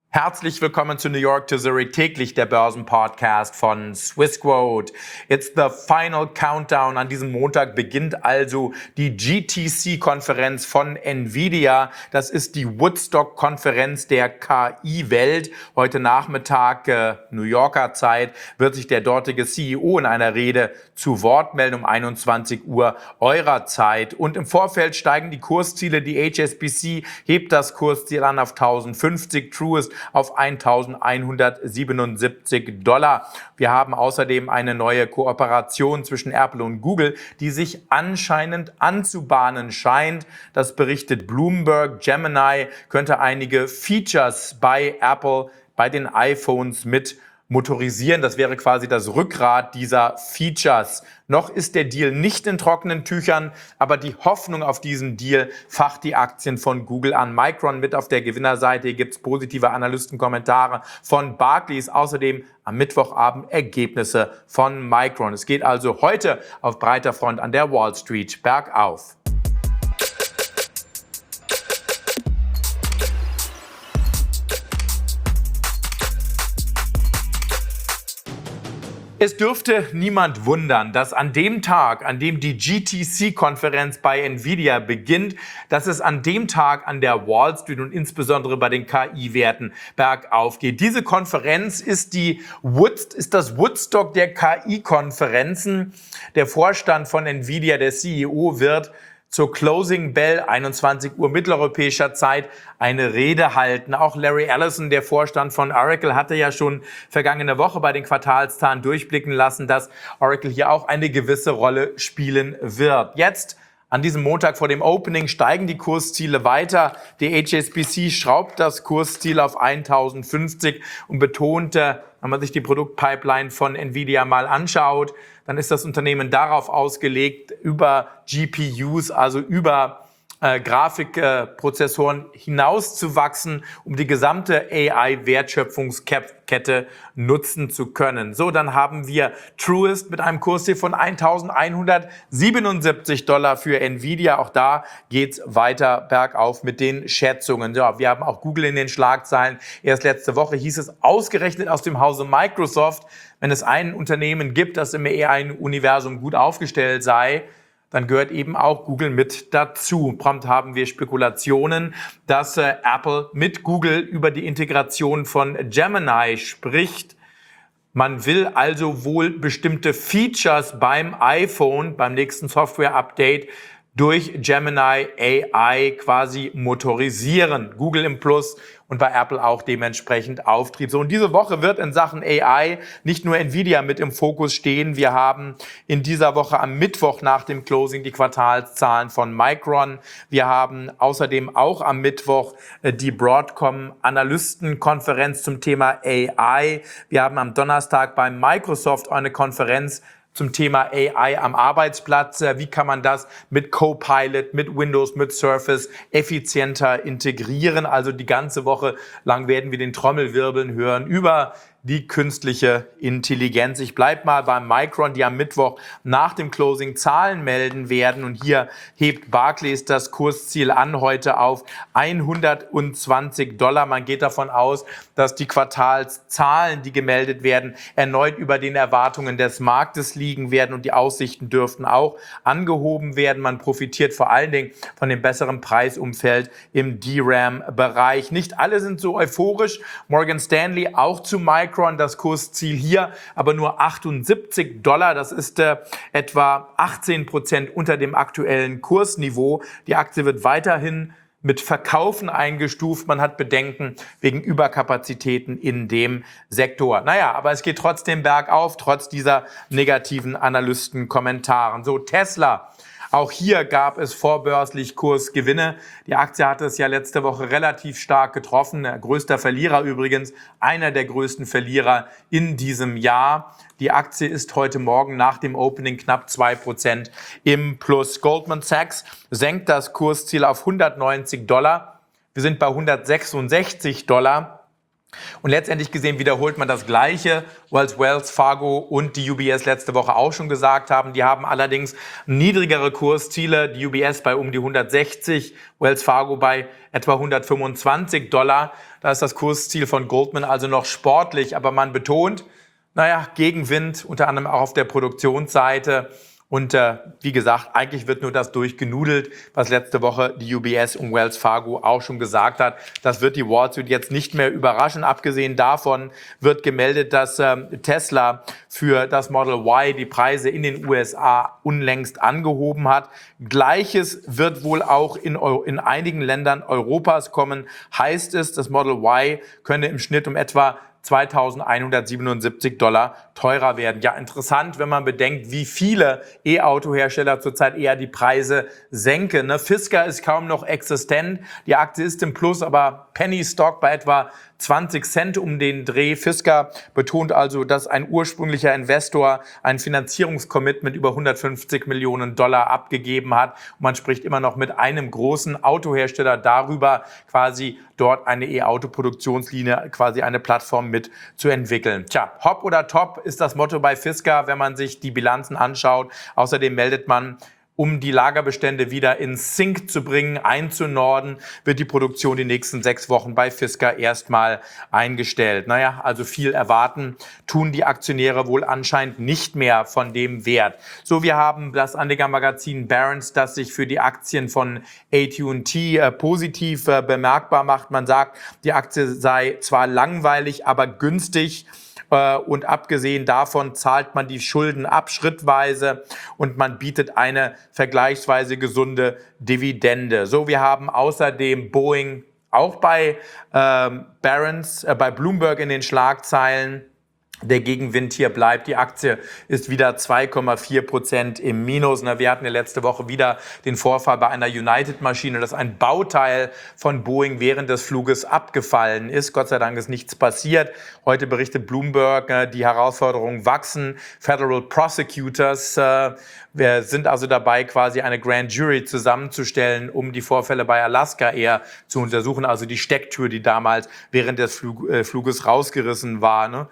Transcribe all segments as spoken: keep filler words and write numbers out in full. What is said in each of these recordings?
Herzlich willkommen zu New York to Zurich, täglich der Börsenpodcast von Swissquote. It's the final countdown. An diesem Montag beginnt also die G T C-Konferenz von Nvidia. Das ist die Woodstock-Konferenz der K I-Welt. Heute Nachmittag, äh, New Yorker Zeit, wird sich der dortige C E O in einer Rede zu Wort melden um einundzwanzig Uhr eurer Zeit. Und im Vorfeld steigen die Kursziele. Die H S B C hebt das Kursziel an auf tausendfünfzig, Truist auf eintausendeinhundertsiebenundsiebzig Dollar. Wir haben außerdem eine neue Kooperation zwischen Apple und Google, die sich anscheinend anzubahnen scheint. Das berichtet Bloomberg. Gemini könnte einige Features bei Apple, bei den iPhones mit motorisieren. Das wäre quasi das Rückgrat dieser Features. Noch ist der Deal nicht in trockenen Tüchern, aber die Hoffnung auf diesen Deal facht die Aktien von Google an. Micron mit auf der Gewinnerseite. Hier gibt es positive Analystenkommentare von Barclays. Außerdem am Mittwochabend Ergebnisse von Micron. Es geht also heute auf breiter Front an der Wall Street bergauf. Es dürfte niemand wundern, dass an dem Tag, an dem die G T C-Konferenz bei Nvidia beginnt, dass es an dem Tag an der Wall Street und insbesondere bei den K I-Werten bergauf geht. Diese Konferenz ist, die Wood, ist das Woodstock der K I-Konferenzen. Der Vorstand von Nvidia, der C E O, wird zur Closing Bell, einundzwanzig Uhr mitteleuropäischer Zeit, eine Rede halten. Auch Larry Ellison, der Vorstand von Oracle, hatte ja schon vergangene Woche bei den Quartalszahlen durchblicken lassen, dass Oracle hier auch eine gewisse Rolle spielen wird. Jetzt, an diesem Montag vor dem Opening, steigen die Kursziele weiter. Die H S B C schraubt das Kursziel auf eintausendfünfzig und betonte, wenn man sich die Produktpipeline von Nvidia mal anschaut, dann ist das Unternehmen darauf ausgelegt, über G P Us, also über äh, Grafikprozessoren äh, hinauszuwachsen, um die gesamte A I-Wertschöpfungskette nutzen zu können. So, dann haben wir Truist mit einem Kursziel von eintausendeinhundertsiebenundsiebzig Dollar für Nvidia. Auch da geht's weiter bergauf mit den Schätzungen. Ja, wir haben auch Google in den Schlagzeilen. Erst letzte Woche hieß es ausgerechnet aus dem Hause Microsoft, wenn es ein Unternehmen gibt, das im A I-Universum gut aufgestellt sei, dann gehört eben auch Google mit dazu. Prompt haben wir Spekulationen, dass äh, Apple mit Google über die Integration von Gemini spricht. Man will also wohl bestimmte Features beim iPhone, beim nächsten Software-Update, durch Gemini A I quasi motorisieren. Google im Plus und bei Apple auch dementsprechend Auftrieb. So, und diese Woche wird in Sachen A I nicht nur Nvidia mit im Fokus stehen. Wir haben in dieser Woche am Mittwoch nach dem Closing die Quartalszahlen von Micron. Wir haben außerdem auch am Mittwoch die Broadcom-Analystenkonferenz zum Thema A I. Wir haben am Donnerstag bei Microsoft eine Konferenz zum Thema A I am Arbeitsplatz. Wie kann man das mit Copilot, mit Windows, mit Surface effizienter integrieren? Also die ganze Woche lang werden wir den Trommelwirbeln hören über die künstliche Intelligenz. Ich bleib mal beim Micron, die am Mittwoch nach dem Closing Zahlen melden werden. Und hier hebt Barclays das Kursziel an, heute auf hundertzwanzig Dollar. Man geht davon aus, dass die Quartalszahlen, die gemeldet werden, erneut über den Erwartungen des Marktes liegen werden. Und die Aussichten dürften auch angehoben werden. Man profitiert vor allen Dingen von dem besseren Preisumfeld im D RAM-Bereich. Nicht alle sind so euphorisch. Morgan Stanley auch zu Micron. Das Kursziel hier aber nur achtundsiebzig Dollar. Das ist äh, etwa achtzehn Prozent unter dem aktuellen Kursniveau. Die Aktie wird weiterhin mit Verkaufen eingestuft. Man hat Bedenken wegen Überkapazitäten in dem Sektor. Naja, aber es geht trotzdem bergauf, trotz dieser negativen Analystenkommentaren. So, Tesla. Auch hier gab es vorbörslich Kursgewinne. Die Aktie hatte es ja letzte Woche relativ stark getroffen. Der größte Verlierer übrigens, einer der größten Verlierer in diesem Jahr. Die Aktie ist heute Morgen nach dem Opening knapp zwei Prozent im Plus. Goldman Sachs senkt das Kursziel auf hundertneunzig Dollar. Wir sind bei hundertsechsundsechzig Dollar. Und letztendlich gesehen wiederholt man das Gleiche, was Wells Fargo und die U B S letzte Woche auch schon gesagt haben. Die haben allerdings niedrigere Kursziele, die U B S bei um die hundertsechzig, Wells Fargo bei etwa hundertfünfundzwanzig Dollar. Da ist das Kursziel von Goldman also noch sportlich, aber man betont, naja, Gegenwind, unter anderem auch auf der Produktionsseite. Und äh, wie gesagt, eigentlich wird nur das durchgenudelt, was letzte Woche die U B S und Wells Fargo auch schon gesagt hat. Das wird die Wall Street jetzt nicht mehr überraschen. Abgesehen davon wird gemeldet, dass ähm, Tesla für das Model Y die Preise in den U S A unlängst angehoben hat. Gleiches wird wohl auch in, Euro, in einigen Ländern Europas kommen. Heißt es, das Model Y könne im Schnitt um etwa zweitausendeinhundertsiebenundsiebzig Dollar teurer werden. Ja, interessant, wenn man bedenkt, wie viele E-Auto-Hersteller zurzeit eher die Preise senken. Ne? Fisker ist kaum noch existent. Die Aktie ist im Plus, aber Penny Stock bei etwa zwanzig Cent um den Dreh. Fisker betont also, dass ein ursprünglicher Investor ein Finanzierungscommitment über hundertfünfzig Millionen Dollar abgegeben hat. Und man spricht immer noch mit einem großen Autohersteller darüber, quasi dort eine E-Auto-Produktionslinie, quasi eine Plattform mit zu entwickeln. Tja, Hop oder Top ist das Motto bei Fisker, wenn man sich die Bilanzen anschaut. Außerdem meldet man, um die Lagerbestände wieder in Sync zu bringen, einzunorden, wird die Produktion die nächsten sechs Wochen bei Fisker erstmal eingestellt. Naja, also viel erwarten tun die Aktionäre wohl anscheinend nicht mehr von dem Wert. So, wir haben das Anlegermagazin Barron's, das sich für die Aktien von A T und T äh, positiv äh, bemerkbar macht. Man sagt, die Aktie sei zwar langweilig, aber günstig. Und abgesehen davon zahlt man die Schulden ab schrittweise und man bietet eine vergleichsweise gesunde Dividende. So, wir haben außerdem Boeing auch bei ähm, Barron's, äh, bei Bloomberg in den Schlagzeilen. Der Gegenwind hier bleibt. Die Aktie ist wieder zwei Komma vier Prozent im Minus. Wir hatten ja letzte Woche wieder den Vorfall bei einer United-Maschine, dass ein Bauteil von Boeing während des Fluges abgefallen ist. Gott sei Dank ist nichts passiert. Heute berichtet Bloomberg, die Herausforderungen wachsen. Federal Prosecutors äh, wir sind also dabei, quasi eine Grand Jury zusammenzustellen, um die Vorfälle bei Alaska Air zu untersuchen. Also die Stecktür, die damals während des Flug, äh, Fluges rausgerissen war, ne?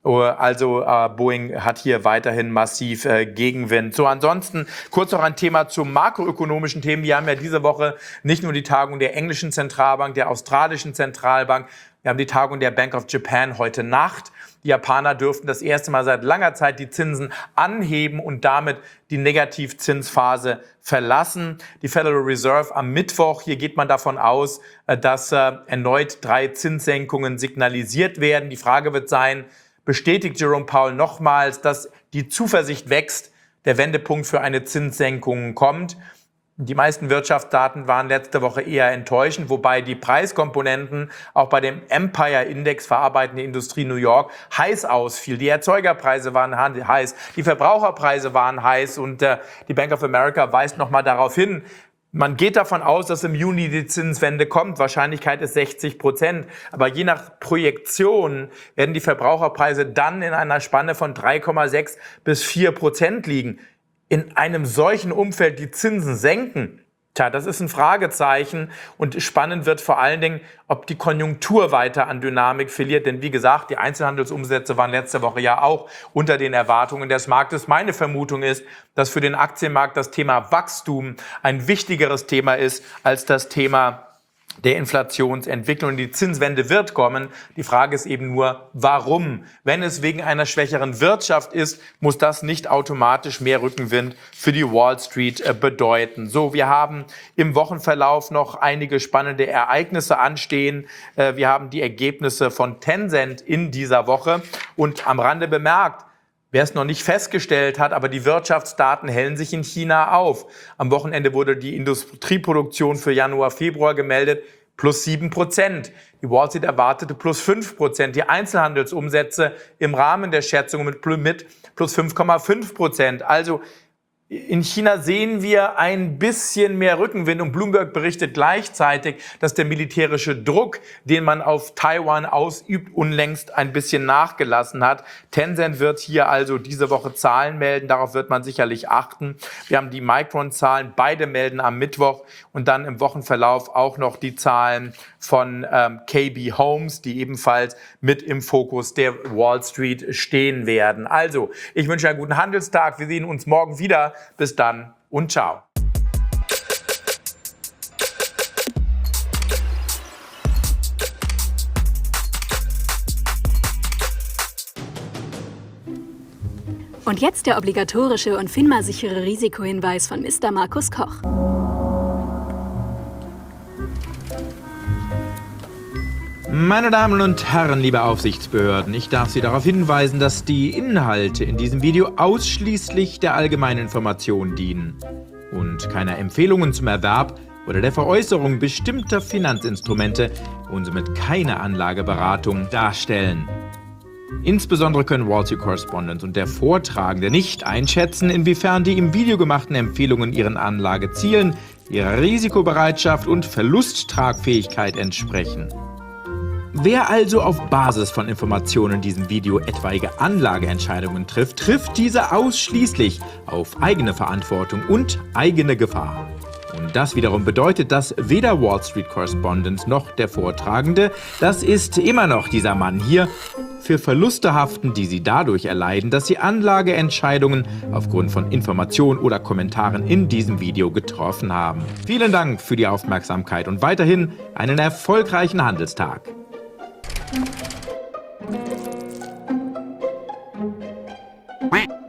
Also äh, Boeing hat hier weiterhin massiv äh, Gegenwind. So, ansonsten kurz noch ein Thema zu makroökonomischen Themen. Wir haben ja diese Woche nicht nur die Tagung der englischen Zentralbank, der australischen Zentralbank, wir haben die Tagung der Bank of Japan heute Nacht. Die Japaner dürften das erste Mal seit langer Zeit die Zinsen anheben und damit die Negativzinsphase verlassen. Die Federal Reserve am Mittwoch, hier geht man davon aus, dass äh, erneut drei Zinssenkungen signalisiert werden. Die Frage wird sein, bestätigt Jerome Powell nochmals, dass die Zuversicht wächst, der Wendepunkt für eine Zinssenkung kommt. Die meisten Wirtschaftsdaten waren letzte Woche eher enttäuschend, wobei die Preiskomponenten auch bei dem Empire Index verarbeitende Industrie New York heiß ausfiel. Die Erzeugerpreise waren heiß, die Verbraucherpreise waren heiß und äh, die Bank of America weist nochmal darauf hin, man geht davon aus, dass im Juni die Zinswende kommt. Wahrscheinlichkeit ist sechzig Prozent. Aber je nach Projektion werden die Verbraucherpreise dann in einer Spanne von drei Komma sechs bis vier Prozent liegen. In einem solchen Umfeld die Zinsen senken, tja, das ist ein Fragezeichen. Und spannend wird vor allen Dingen, ob die Konjunktur weiter an Dynamik verliert. Denn wie gesagt, die Einzelhandelsumsätze waren letzte Woche ja auch unter den Erwartungen des Marktes. Meine Vermutung ist, dass für den Aktienmarkt das Thema Wachstum ein wichtigeres Thema ist als das Thema der Inflationsentwicklung. Die Zinswende wird kommen. Die Frage ist eben nur, warum? Wenn es wegen einer schwächeren Wirtschaft ist, muss das nicht automatisch mehr Rückenwind für die Wall Street bedeuten. So, wir haben im Wochenverlauf noch einige spannende Ereignisse anstehen. Wir haben die Ergebnisse von Tencent in dieser Woche und am Rande bemerkt, wer es noch nicht festgestellt hat, aber die Wirtschaftsdaten hellen sich in China auf. Am Wochenende wurde die Industrieproduktion für Januar, Februar gemeldet, plus sieben Prozent. Die Wall Street erwartete plus fünf Prozent. Die Einzelhandelsumsätze im Rahmen der Schätzungen mit plus fünf Komma fünf Prozent. Also In China sehen wir ein bisschen mehr Rückenwind und Bloomberg berichtet gleichzeitig, dass der militärische Druck, den man auf Taiwan ausübt, unlängst ein bisschen nachgelassen hat. Tencent wird hier also diese Woche Zahlen melden, darauf wird man sicherlich achten. Wir haben die Micron-Zahlen, beide melden am Mittwoch und dann im Wochenverlauf auch noch die Zahlen von ähm, K B Homes, die ebenfalls mit im Fokus der Wall Street stehen werden. Also, ich wünsche einen guten Handelstag. Wir sehen uns morgen wieder. Bis dann und ciao. Und jetzt der obligatorische und FINMA-sichere Risikohinweis von Mister Markus Koch. Meine Damen und Herren, liebe Aufsichtsbehörden, ich darf Sie darauf hinweisen, dass die Inhalte in diesem Video ausschließlich der allgemeinen Information dienen und keiner Empfehlungen zum Erwerb oder der Veräußerung bestimmter Finanzinstrumente und somit keine Anlageberatung darstellen. Insbesondere können Wall Street Correspondent und der Vortragende nicht einschätzen, inwiefern die im Video gemachten Empfehlungen ihren Anlagezielen, ihrer Risikobereitschaft und Verlusttragfähigkeit entsprechen. Wer also auf Basis von Informationen in diesem Video etwaige Anlageentscheidungen trifft, trifft diese ausschließlich auf eigene Verantwortung und eigene Gefahr. Und das wiederum bedeutet, dass weder Wall Street Correspondent noch der Vortragende, das ist immer noch dieser Mann hier, für Verluste haften, die sie dadurch erleiden, dass sie Anlageentscheidungen aufgrund von Informationen oder Kommentaren in diesem Video getroffen haben. Vielen Dank für die Aufmerksamkeit und weiterhin einen erfolgreichen Handelstag. Quack.